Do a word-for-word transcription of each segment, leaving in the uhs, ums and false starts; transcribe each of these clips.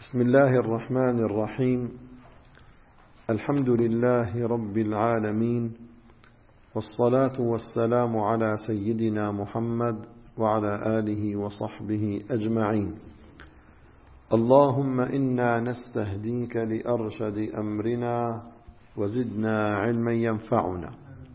بسم الله الرحمن الرحيم. الحمد لله رب العالمين، والصلاة والسلام على سيدنا محمد وعلى آله وصحبه أجمعين. اللهم إنا نستهديك لأرشد أمرنا وزدنا علما ينفعنا.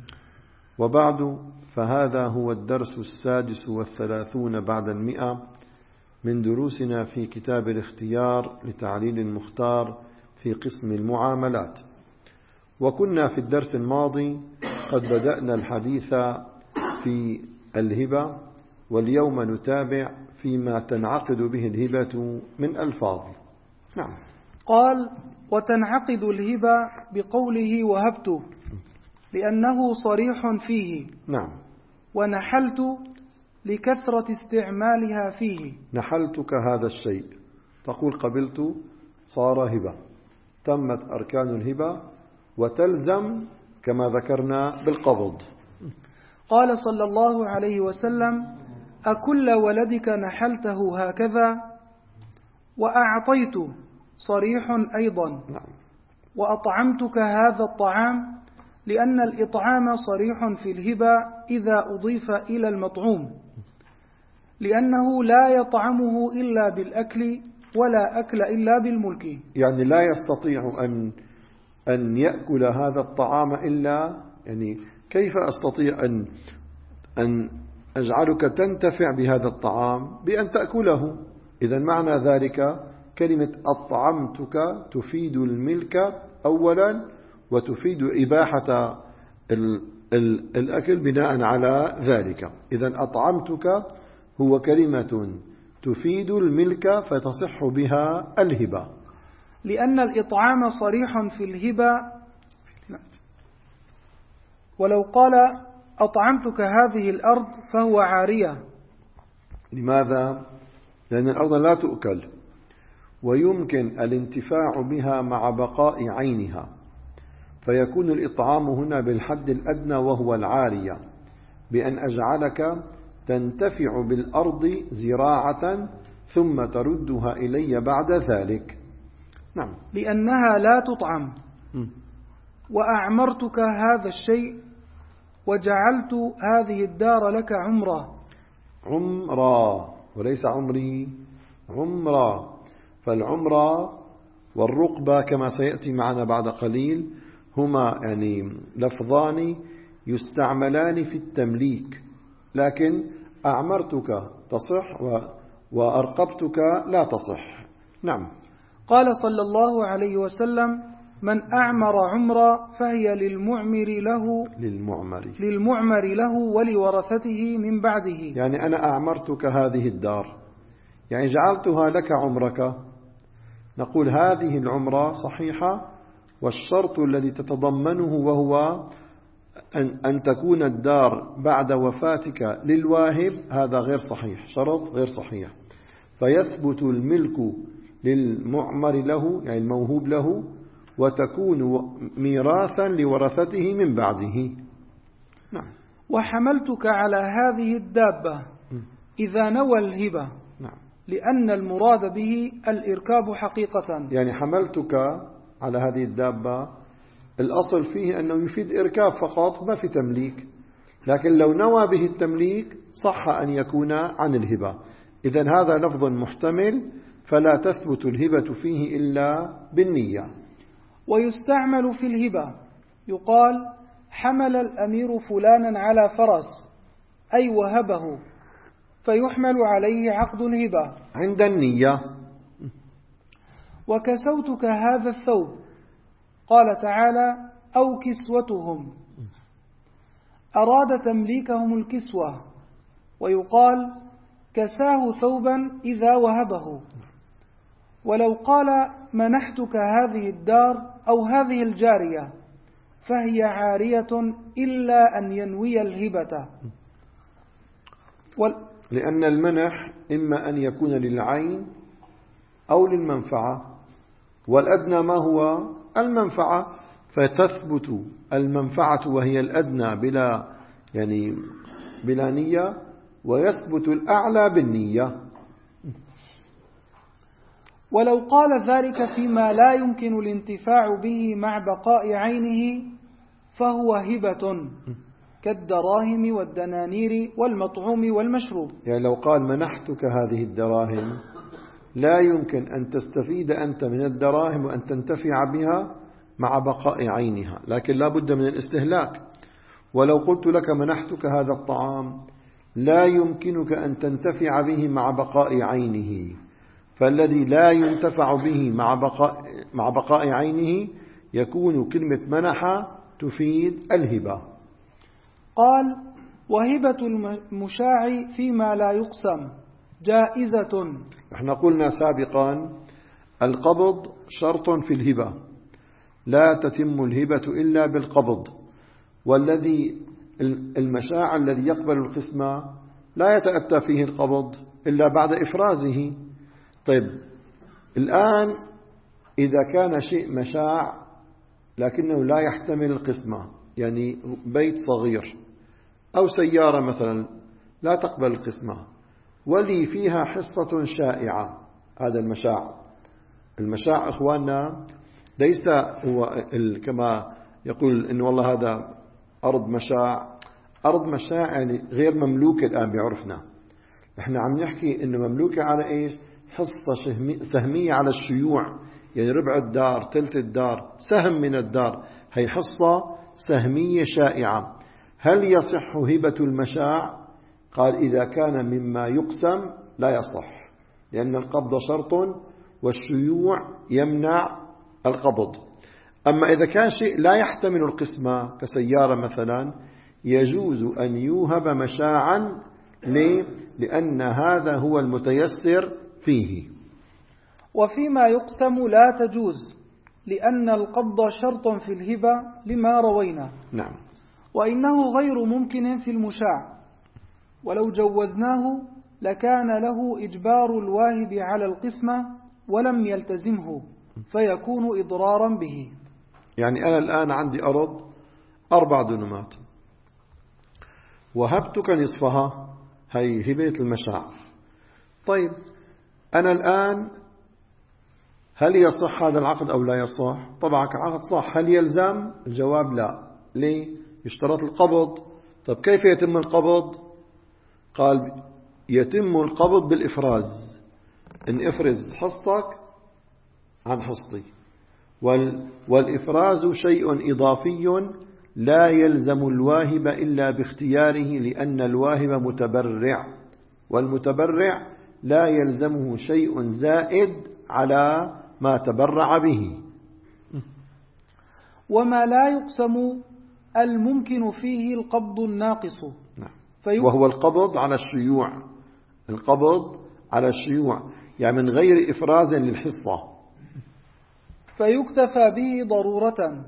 وبعد، فهذا هو الدرس السادس والثلاثون بعد المئة من دروسنا في كتاب الاختيار لتعليل المختار في قسم المعاملات. وكنا في الدرس الماضي قد بدأنا الحديث في الهبة، واليوم نتابع فيما تنعقد به الهبة من ألفاظ. نعم. قال: وتنعقد الهبة بقوله وهبت، لأنه صريح فيه. نعم. ونحلت لكثرة استعمالها فيه. نحلتك هذا الشيء، تقول قبلت، صار هبة، تمت أركان الهبة، وتلزم كما ذكرنا بالقبض. قال صلى الله عليه وسلم: أكل ولدك نحلته هكذا؟ وأعطيت صريح أيضا. نعم. وأطعمتك هذا الطعام، لأن الإطعام صريح في الهبة إذا أضيف إلى المطعوم، لأنه لا يطعمه إلا بالأكل، ولا أكل إلا بالملك. يعني لا يستطيع أن أن يأكل هذا الطعام إلا، يعني كيف أستطيع أن أن أجعلك تنتفع بهذا الطعام بأن تأكله؟ إذا معنى ذلك كلمة أطعمتك تفيد الملك أولا، وتفيد إباحة ال ال الأكل بناء على ذلك. إذا أطعمتك هو كلمة تفيد الملك فتصح بها الهبة، لأن الإطعام صريح في الهبة. ولو قال أطعمتك هذه الأرض فهو عارية. لماذا؟ لأن الأرض لا تؤكل، ويمكن الانتفاع بها مع بقاء عينها، فيكون الإطعام هنا بالحد الأدنى وهو العارية، بأن أجعلك تنتفع بالأرض زراعة ثم تردها إلي بعد ذلك. نعم. لأنها لا تطعم. م. وأعمرتك هذا الشيء، وجعلت هذه الدار لك عمرة. عمرة وليس عمري، عمرة. فالعمرة والرقبة كما سيأتي معنا بعد قليل هما يعني لفظان يستعملان في التمليك، لكن أعمرتك تصح وأرقبتك لا تصح. نعم. قال صلى الله عليه وسلم: من أعمر عمرا فهي للمعمر له للمعمر للمعمر له ولورثته من بعده. يعني أنا أعمرتك هذه الدار، يعني جعلتها لك عمرك. نقول هذه العمرة صحيحة، والشرط الذي تتضمنه وهو أن, أن تكون الدار بعد وفاتك للواهب، هذا غير صحيح، شرط غير صحيح. فيثبت الملك للمعمر له، يعني الموهوب له، وتكون ميراثا لورثته من بعده. نعم. وحملتك على هذه الدابة إذا نوى الهبة. نعم. لأن المراد به الإركاب حقيقة. يعني حملتك على هذه الدابة، الأصل فيه أنه يفيد إركاب فقط، ما في تمليك، لكن لو نوى به التمليك صح أن يكون عن الهبة. إذن هذا لفظ محتمل، فلا تثبت الهبة فيه إلا بالنية. ويستعمل في الهبة، يقال: حمل الأمير فلانا على فرس، أي وهبه، فيحمل عليه عقد الهبة عند النية. وكسوتك هذا الثوب، قال تعالى: أو كسوتهم، أراد تمليكهم الكسوة. ويقال: كساه ثوبا إذا وهبه. ولو قال: منحتك هذه الدار أو هذه الجارية، فهي عارية إلا أن ينوي الهبة. وال... لأن المنح إما أن يكون للعين أو للمنفعة، والأدنى ما هو المنفعة، فتثبت المنفعة وهي الأدنى بلا يعني بلا نية، ويثبت الأعلى بالنية. ولو قال ذلك فيما لا يمكن الانتفاع به مع بقاء عينه فهو هبة كالدراهم والدنانير والمطعوم والمشروب. يعني لو قال منحتك هذه الدراهم لا يمكن أن تستفيد أنت من الدراهم وأن تنتفع بها مع بقاء عينها، لكن لا بد من الاستهلاك. ولو قلت لك منحتك هذا الطعام لا يمكنك أن تنتفع به مع بقاء عينه، فالذي لا ينتفع به مع بقاء, مع بقاء عينه يكون كلمة منح تفيد الهبة. قال: وهبة المشاع فيما لا يقسم جائزة. احنا قلنا سابقا القبض شرط في الهبة، لا تتم الهبة إلا بالقبض، والذي المشاع الذي يقبل القسمة لا يتأتى فيه القبض إلا بعد إفرازه. طيب الآن إذا كان شيء مشاع لكنه لا يحتمل القسمة، يعني بيت صغير أو سيارة مثلا لا تقبل القسمة ولي فيها حصة شائعة، هذا المشاع. المشاع أخواننا ليس هو كما يقول إن والله هذا أرض مشاع. أرض مشاع يعني غير مملوكة الآن بعرفنا. إحنا عم نحكي إنه مملوكة على إيش؟ حصة سهمية على الشيوع، يعني ربع الدار، ثلث الدار، سهم من الدار، هي حصة سهمية شائعة. هل يصح هبة المشاع؟ قال إذا كان مما يقسم لا يصح، لأن القبض شرط والشيوع يمنع القبض. أما إذا كان شيء لا يحتمل القسمة كسيارة مثلا يجوز أن يوهب مشاعا. ليه؟ لأن هذا هو المتيسر فيه. وفيما يقسم لا تجوز لأن القبض شرط في الهبة لما روينا. نعم. وإنه غير ممكن في المشاع، ولو جوزناه لكان له إجبار الواهب على القسمة ولم يلتزمه فيكون إضرارا به. يعني أنا الآن عندي أرض أربع دنمات وهبتك نصفها، هي هبة المشاع. طيب أنا الآن هل يصح هذا العقد أو لا يصح؟ طبعا عقد صح. هل يلزم؟ الجواب لا. ليه؟ يشترط القبض. طب كيف يتم القبض؟ قال يتم القبض بالإفراز، إن إفرز حصتك عن حصتي. والإفراز شيء إضافي لا يلزم الواهب إلا باختياره، لأن الواهب متبرع، والمتبرع لا يلزمه شيء زائد على ما تبرع به. وما لا يقسم الممكن فيه القبض الناقص. نعم. وهو القبض على الشيوع، القبض على الشيوع يعني من غير إفراز للحصة، فيكتفى به ضرورة،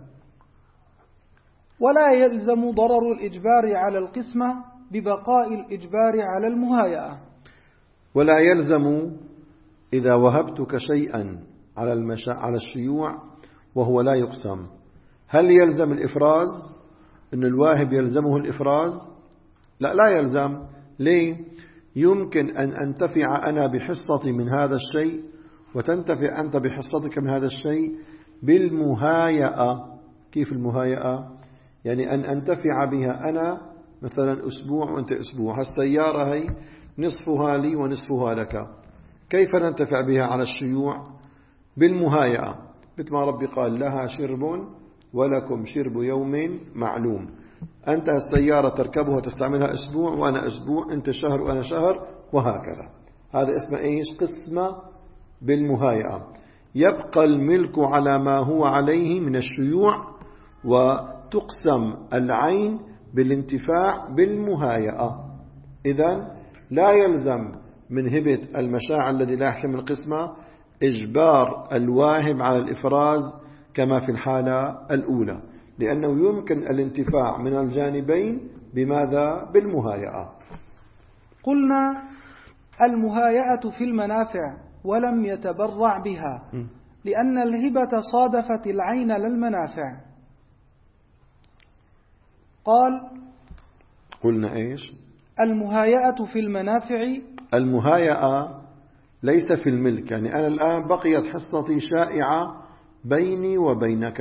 ولا يلزم ضرر الإجبار على القسمة ببقاء الإجبار على المهايئة. ولا يلزم إذا وهبتك شيئا على المشا... على الشيوع وهو لا يقسم، هل يلزم الإفراز؟ إن الواهب يلزمه الإفراز؟ لا، لا يلزم. ليه؟ يمكن أن أنتفع أنا بحصتي من هذا الشيء وتنتفع أنت بحصتك من هذا الشيء بالمهايئة. كيف المهايئة؟ يعني أن أنتفع بها أنا مثلا أسبوع وأنت أسبوع. هالسيارة هي نصفها لي ونصفها لك، كيف ننتفع بها على الشيوع؟ بالمهايئة، مثل ما ربي قال لها شرب ولكم شرب يوم معلوم. أنت السيارة تركبها وتستعملها أسبوع وأنا أسبوع، أنت شهر وأنا شهر، وهكذا. هذا اسمه إيش؟ قسمة بالمهايئة. يبقى الملك على ما هو عليه من الشيوع، وتقسم العين بالانتفاع بالمهايئة. إذن لا يلزم من هبة المشاع الذي لا يحتمل القسمة إجبار الواهب على الإفراز كما في الحالة الأولى، لأنه يمكن الانتفاع من الجانبين. بماذا؟ بالمهايئة. قلنا المهايئة في المنافع ولم يتبرع بها لأن الهبة صادفت العين للمنافع. قال قلنا إيش؟ المهايئة في المنافع، المهايئة ليس في الملك. يعني أنا الآن بقيت حصتي شائعة بيني وبينك،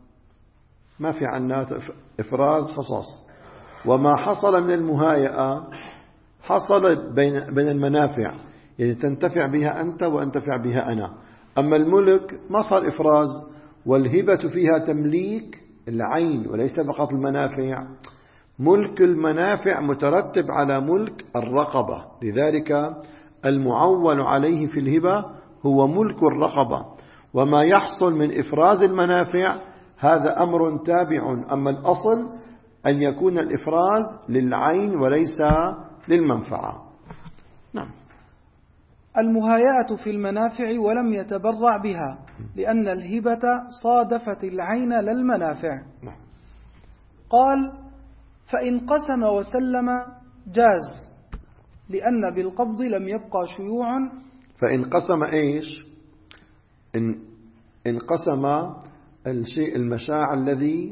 ما في عنا إفراز حصص، وما حصل من المهايئة حصل بين بين المنافع، يعني تنتفع بها أنت وأنتفع بها أنا. أما الملك ما صار إفراز، والهبة فيها تمليك العين وليس فقط المنافع. ملك المنافع مترتب على ملك الرقبة، لذلك المعول عليه في الهبة هو ملك الرقبة، وما يحصل من إفراز المنافع هذا أمر تابع. أما الأصل أن يكون الإفراز للعين وليس للمنفعة. نعم. المهايئة في المنافع ولم يتبرع بها، لأن الهبة صادفت العين لا المنافع. قال: فإن قسم وسلم جاز، لأن بالقبض لم يبقى شيوع. فإن قسم إيش؟ إن, إن قسم الشيء المشاع الذي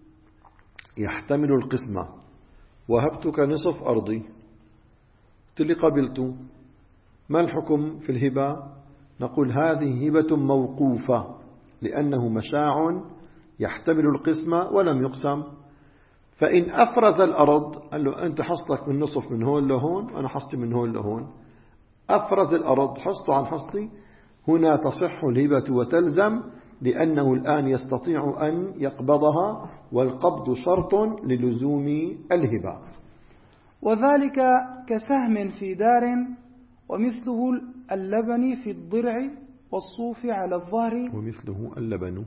يحتمل القسمة. وهبتك نصف أرضي، قلت لي قبلت، ما الحكم في الهبة؟ نقول هذه هبة موقوفة، لأنه مشاع يحتمل القسمة ولم يقسم. فإن أفرز الأرض، قال له أنت حصتك من نصف من هون لهون وأنا حصتي من هون لهون، أفرز الأرض حصته عن حصتي، هنا تصح الهبة وتلزم، لأنه الآن يستطيع أن يقبضها، والقبض شرط للزوم الهبة. وذلك كسهم في دار، ومثله اللبن في الضرع والصوف على الظهر. ومثله اللبن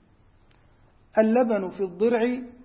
اللبن في الضرع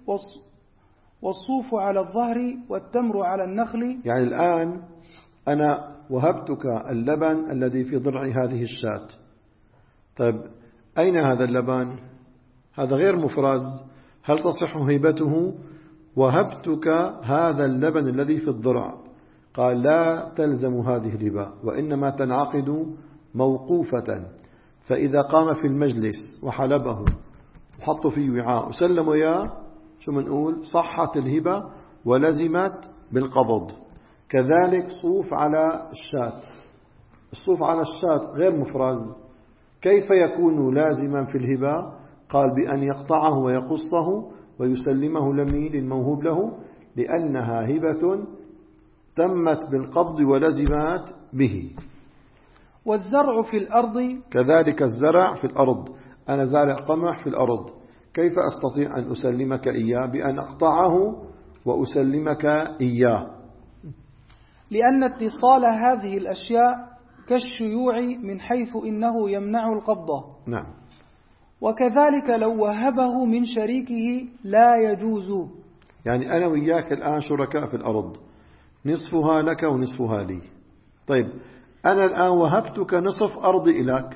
والصوف على الظهر والتمر على النخل. يعني الآن أنا وهبتك اللبن الذي في ضرع هذه الشاة. طيب أين هذا اللبن؟ هذا غير مفرز، هل تصح هبته؟ وهبتك هذا اللبن الذي في الضرع، قال لا تلزم هذه الهبة، وإنما تنعقد موقوفة. فإذا قام في المجلس وحلبه وحطه في وعاء وسلموا إياه، شو منقول؟ صحت الهبة ولزمت بالقبض. كذلك صوف على الشاة، الصوف على الشاة غير مفرز، كيف يكون لازما في الهبة؟ قال بأن يقطعه ويقصه ويسلمه لمين؟ للموهوب له، لأنها هبة تمت بالقبض ولزمت به. والزرع في الأرض، كذلك الزرع في الأرض، أنا زارع قمح في الأرض، كيف أستطيع أن أسلمك إياه؟ بأن أقطعه وأسلمك إياه. لأن اتصال هذه الأشياء كالشيوع من حيث إنه يمنع القبضة. نعم. وكذلك لو وهبه من شريكه لا يجوز. يعني أنا وياك الآن شركاء في الأرض، نصفها لك ونصفها لي. طيب أنا الآن وهبتك نصف أرضي إليك،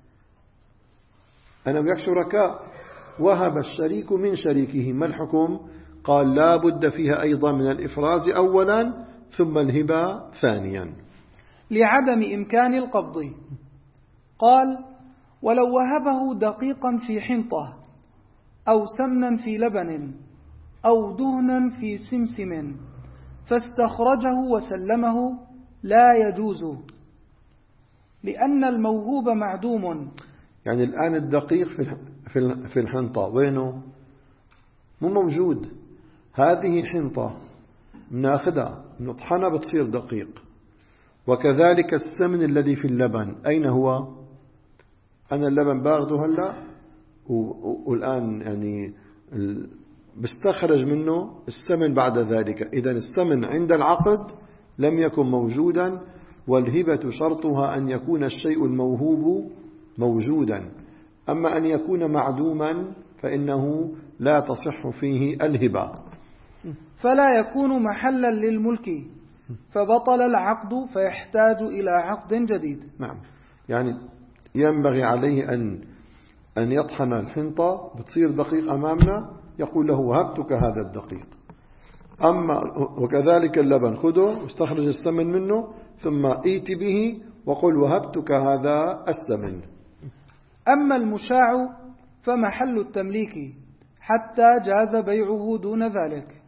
أنا وياك شركاء، وهب الشريك من شريكه، ما الحكم؟ قال لا بد فيها أيضا من الإفراز أولا ثم الهبة ثانيا، لعدم إمكان القبض. قال: ولو وهبه دقيقا في حنطة، أو سمنا في لبن، أو دهنا في سمسم، فاستخرجه وسلمه، لا يجوز، لأن الموهوب معدوم. يعني الآن الدقيق في الحنطة وينه؟ مو موجود. هذه حنطة بناخذها نطحنها بتصير دقيق. وكذلك السمن الذي في اللبن، أين هو؟ أنا اللبن باخده هلا والآن يعني بستخرج منه السمن بعد ذلك. إذا السمن عند العقد لم يكن موجودا، والهبة شرطها أن يكون الشيء الموهوب موجودا. أما أن يكون معدوما فإنه لا تصح فيه الهبة، فلا يكون محلا للملك، فبطل العقد فيحتاج إلى عقد جديد. نعم. يعني ينبغي عليه أن أن يطحن الحنطة بتصير دقيق أمامنا، يقول له وهبتك هذا الدقيق. أما وكذلك اللبن، خذه واستخرج السمن منه ثم ائت به وقل وهبتك هذا السمن. أما المشاع فمحل التمليك حتى جاز بيعه دون ذلك.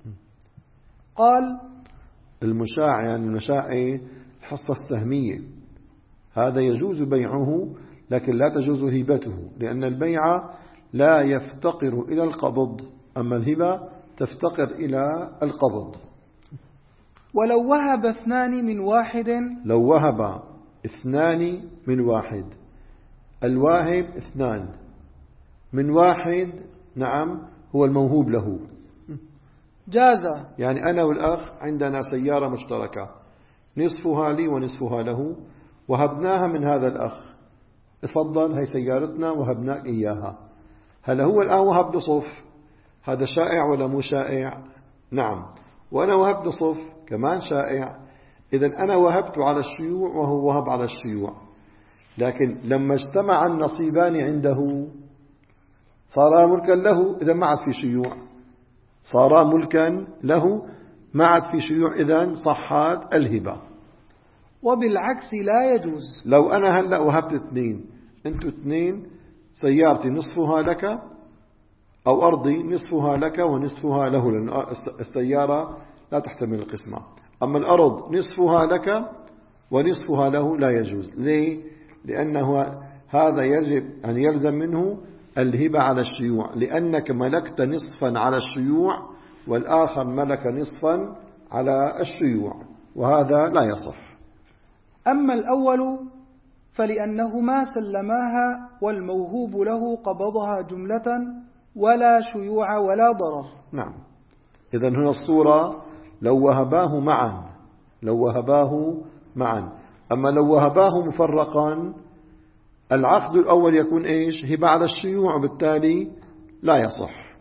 قال: المشاع يعني المشاع إيه؟ الحصة السهمية، هذا يجوز بيعه لكن لا تجوز هبته، لأن البيع لا يفتقر إلى القبض، أما الهبة تفتقر إلى القبض. ولو وهب اثنان من واحد، لو وهب اثنان من واحد، الواهب اثنان من واحد، نعم هو الموهوب له، جاز. يعني أنا والأخ عندنا سيارة مشتركة، نصفها لي ونصفها له، وهبناها من هذا الأخ، تفضل هي سيارتنا وهبناك إياها. هل هو الآن وهب نصف، هذا شائع ولا مو شائع؟ نعم. وأنا وهبت نصف كمان شائع. إذن أنا وهبت على الشيوع وهو وهب على الشيوع، لكن لما اجتمع النصيبان عنده صار ملكا له، إذن ما عاد في شيوع، صار ملكا له ما عاد في شيوع، إذن صحت الهبة. وبالعكس لا يجوز. لو أنا هلأ وهبت اثنين، أنتوا اثنين، سيارتي نصفها لك أو أرضي نصفها لك ونصفها له، لأن السيارة لا تحتمل القسمة، أما الأرض نصفها لك ونصفها له لا يجوز. ليه؟ لأنه هذا يجب أن يلزم منه الهبة على الشيوع، لأنك ملكت نصفا على الشيوع والآخر ملك نصفا على الشيوع، وهذا لا يصح. أما الأول فلأنهما سلماها والموهوب له قبضها جملة ولا شيوع ولا ضرر. نعم. إذن هنا الصورة لو وهباه معا، لو وهباه معا. أما لو وهباه مفرقا، العقد الأول يكون إيش؟ هبة على الشيوع، وبالتالي لا يصح.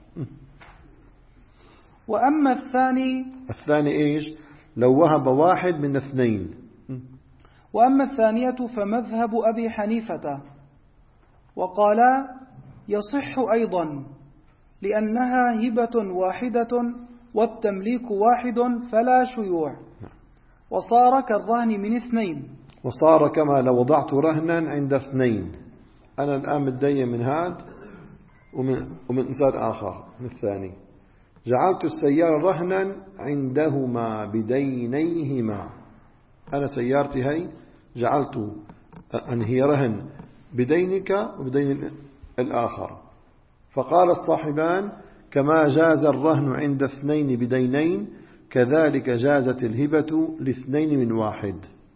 وأما الثاني الثاني إيش؟ لو وهب واحد من اثنين. وأما الثانية فمذهب أبي حنيفة، وقالا يصح أيضا لأنها هبة واحدة والتمليك واحد فلا شيوع، وصار كالرهن من اثنين. وصار كما لو وضعت رهنا عند اثنين، أنا الآن متدين من هذا ومن, ومن إنسان آخر من الثاني، جعلت السيارة رهنا عندهما بدينيهما. أنا سيارتي هي جعلت أن هي رهن بدينك وبدين الآخر، فقال الصاحبان كما جاز الرهن عند اثنين بدينين كذلك جازت الهبة لاثنين من واحد.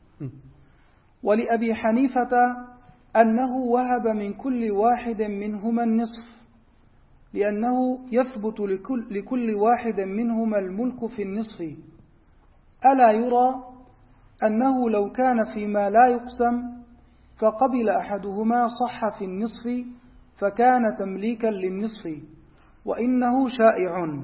ولأبي حنيفة أنه وهب من كل واحد منهما النصف، لأنه يثبت لكل, لكل واحد منهما الملك في النصف. ألا يرى أنه لو كان فيما لا يقسم فقبل أحدهما صح في النصف فكان تمليكا للنصف، وإنه شائع.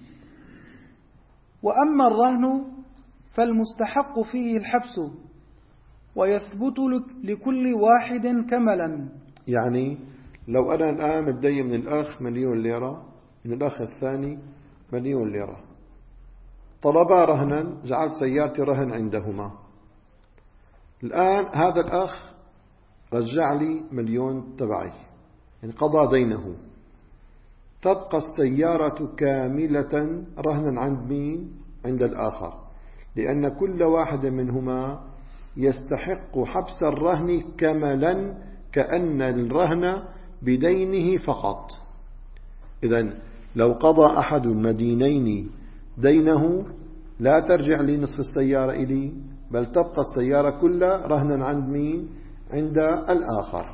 وأما الرهن فالمستحق فيه الحبس ويثبت لكل واحد كملا. يعني لو أنا الآن متدين من الأخ مليون ليرة، من الأخ الثاني مليون ليرة، طلبا رهنا، جعلت سيارتي رهن عندهما، الآن هذا الأخ رجع لي مليون تبعي، يعني قضى دينه، تبقى السيارة كاملة رهنا عند مين؟ عند الآخر، لأن كل واحد منهما يستحق حبس الرهن كملا كأن الرهن بدينه فقط. إذن لو قضى أحد المدينين دينه لا ترجع لي نصف السيارة إلي، بل تبقى السيارة كلها رهنا عند مين؟ عند الآخر.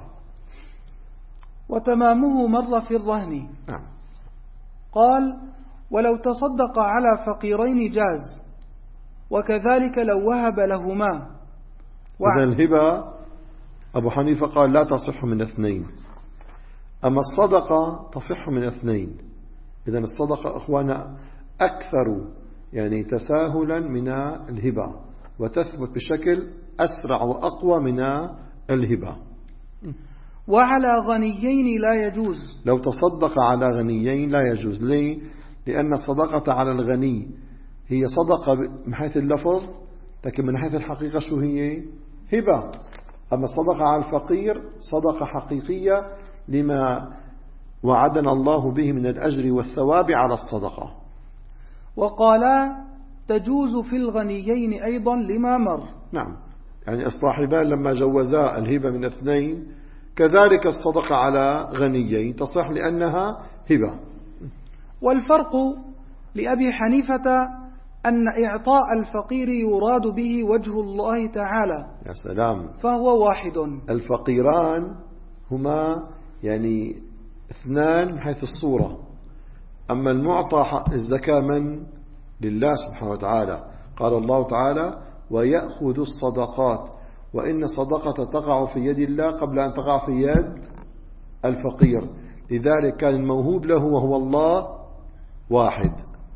وتمامه مر في الرهن. نعم. قال ولو تصدق على فقيرين جاز، وكذلك لو وهب لهما. إذا الهبة أبو حنيفة قال لا تصح من اثنين، أما الصدقة تصح من اثنين. إذا الصدقة أخوانا أكثر يعني تساهلا من الهبة، وتثبت بشكل أسرع وأقوى من الهبة. وعلى غنيين لا يجوز. لو تصدق على غنيين لا يجوز. ليه؟ لأن الصدقة على الغني هي صدقة من حيث اللفظ، لكن من حيث الحقيقة شو هي؟ هبة. أما الصدقة على الفقير صدقة حقيقية لما وعدنا الله به من الأجر والثواب على الصدقة. وقالا تجوز في الغنيين أيضا لما مر. نعم، يعني الصاحبان لما جوزا الهبة من اثنين كذلك الصدقة على غنيين تصح لأنها هبة. والفرق لأبي حنيفة أن إعطاء الفقير يراد به وجه الله تعالى. يا سلام. فهو واحد. الفقيران هما يعني اثنان من حيث الصورة، أما المعطى الزكاة من لله سبحانه وتعالى. قال الله تعالى ويأخذ الصدقات، وإن الصدقة تقع في يد الله قبل أن تقع في يد الفقير، لذلك كان الموهوب له وهو الله واحد.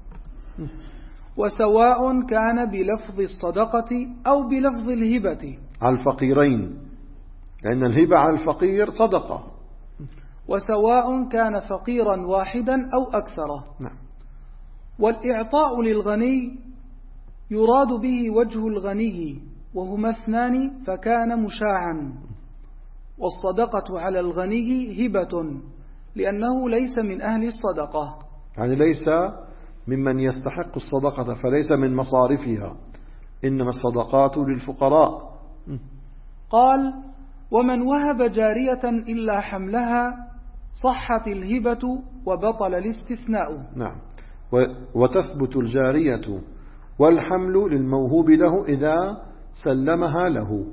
وسواء كان بلفظ الصدقة أو بلفظ الهبة على الفقيرين، لأن الهبة على الفقير صدقة. وسواء كان فقيرا واحدا أو أكثر. نعم. والإعطاء للغني يراد به وجه الغني وهما اثنان فكان مشاعا. والصدقة على الغني هبة لأنه ليس من أهل الصدقة، يعني ليس ممن يستحق الصدقة، فليس من مصارفها، إنما الصدقات للفقراء. قال ومن وهب جارية إلا حملها صحت الهبة وبطل الاستثناء. نعم. وتثبت الجارية والحمل للموهوب له إذا سلمها له،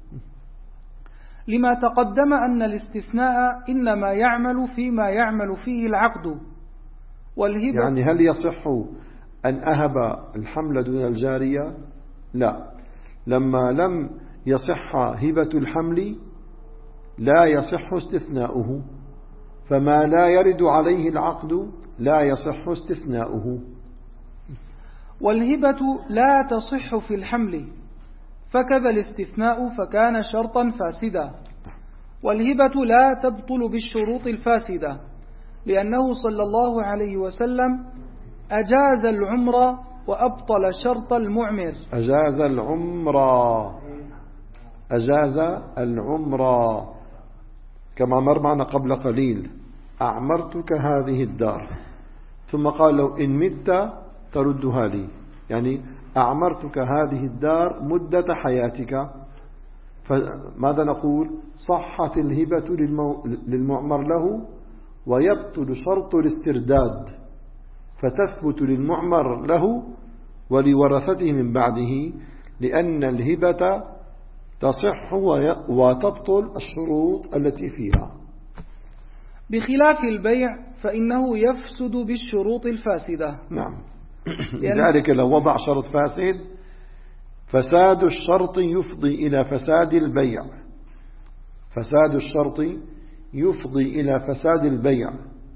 لما تقدم أن الاستثناء إنما يعمل فيما يعمل فيه العقد. والهبة يعني هل يصح أن أهب الحمل دون الجارية؟ لا، لما لم يصح هبة الحمل لا يصح استثناؤه، فما لا يرد عليه العقد لا يصح استثناؤه. والهبة لا تصح في الحمل فكذا الاستثناء فكان شرطا فاسدا. والهبة لا تبطل بالشروط الفاسدة، لأنه صلى الله عليه وسلم أجاز العمر وأبطل شرط المعمر. أجاز العمر أجاز العمر كما مر معنا قبل قليل، أعمرتك هذه الدار، ثم قال له إن مت تردها لي، يعني أعمرتك هذه الدار مدة حياتك. فماذا نقول؟ صحت الهبة للمعمر له ويبطل شرط الاسترداد، فتثبت للمعمر له ولورثته من بعده، لأن الهبة تصح وتبطل الشروط التي فيها، بخلاف البيع فإنه يفسد بالشروط الفاسدة. نعم. لذلك لو وضع شرط فاسد فساد الشرط يفضي إلى فساد البيع، فساد الشرط يفضي إلى فساد البيع،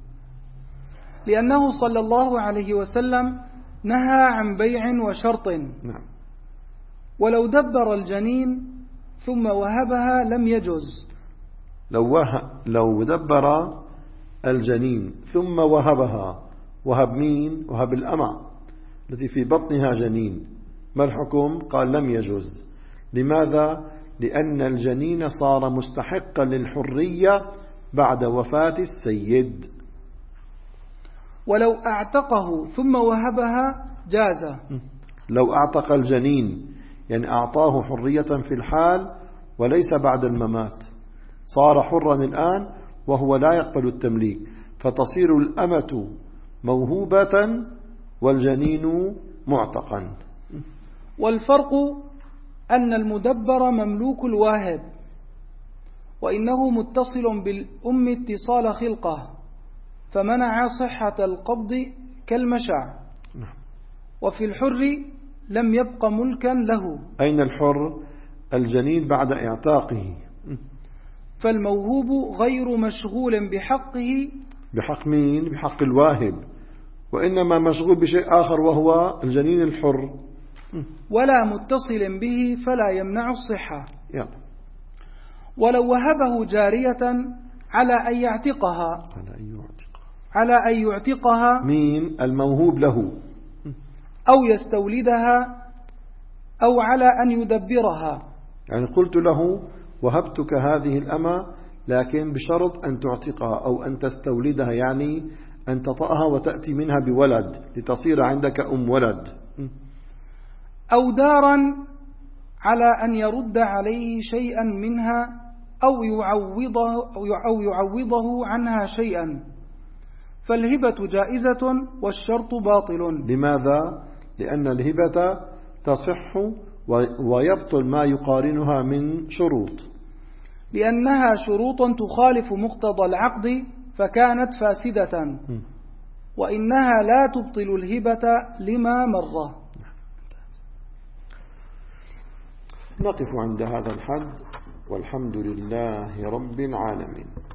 لأنه صلى الله عليه وسلم نهى عن بيع وشرط. نعم. ولو دبر الجنين ثم وهبها لم يجز. لو, وه... لو دبر الجنين ثم وهبها، وهب مين؟ وهب الأمة التي في بطنها جنين، ما الحكم؟ قال لم يجوز. لماذا؟ لأن الجنين صار مستحقا للحرية بعد وفاة السيد. ولو أعتقه ثم وهبها جاز. لو أعتق الجنين يعني أعطاه حرية في الحال وليس بعد الممات، صار حرا الآن وهو لا يقبل التمليك، فتصير الأمة موهوبة والجنين معتقا. والفرق أن المدبر مملوك الواهب، وإنه متصل بالأم اتصال خلقه، فمنع صحة القبض كالمشاع. وفي الحر لم يبق ملكا له. أين الحر؟ الجنين بعد اعتاقه. فالموهوب غير مشغول بحقه. بحق مين؟ بحق الواهب، وإنما مشغول بشيء آخر وهو الجنين الحر، ولا متصل به فلا يمنع الصحة. يلا. ولو وهبه جارية على أن يعتقها على أن يعتقها على أن يعتقها مين؟ الموهوب له، أو يستولدها أو على أن يدبرها. يعني قلت له وهبتك هذه الأمة لكن بشرط أن تعتقها أو أن تستولدها، يعني أن تطأها وتأتي منها بولد لتصير عندك أم ولد. أو دارا على أن يرد عليه شيئا منها أو يعوضه, أو يعوضه عنها شيئا، فالهبة جائزة والشرط باطل. لماذا؟ لأن الهبة تصح ويبطل ما يقارنها من شروط، لأنها شروط تخالف مقتضى العقد فكانت فاسدة، وإنها لا تبطل الهبة لما مر. نقف عند هذا الحد، والحمد لله رب العالمين.